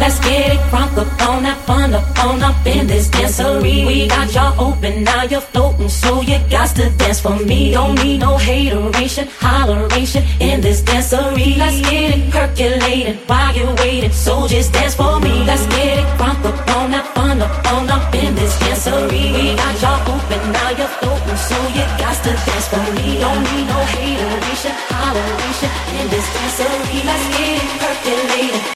Let's get it crunk up on that fun up in this dancery. We got y'all open, now you're floating, so you got to dance for me. Don't need no hateration, holleration in this dancery. Let's get it percolating while you're waiting, so just dance for me. Let's get it crunk up on that fun up in this dancery. We got y'all open, now you're floating, so you got to dance for me. Don't need no hateration, holleration in this dancery. Let's